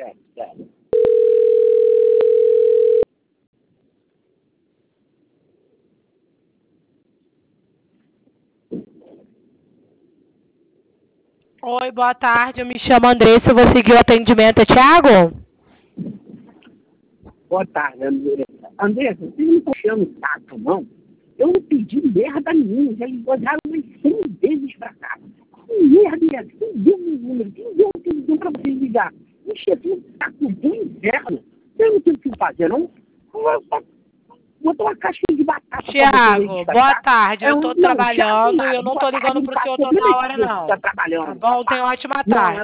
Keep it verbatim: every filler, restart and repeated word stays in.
sério, sério. Oi, boa tarde. Eu me chamo Andressa. Eu vou seguir o atendimento. É Thiago? Boa tarde, Andressa. Andressa, vocês não estão enchendo o saco, não? Eu não pedi merda nenhuma. Já ligaram umas cem vezes pra cá. Que merda é essa? Quem deu meu número? Quem deu o telefone pra vocês ligar? Um chefinho tá com o inferno. Eu não tenho o que fazer, não? Botou uma caixinha de batata. Thiago, boa tarde. Eu É um- tô não, trabalhando Thiago, e eu não boa tô tarde, ligando pro tá senhor problema toda é hora, seu, não. tá trabalhando. Tá bom? Tenha uma ótima Não, tarde.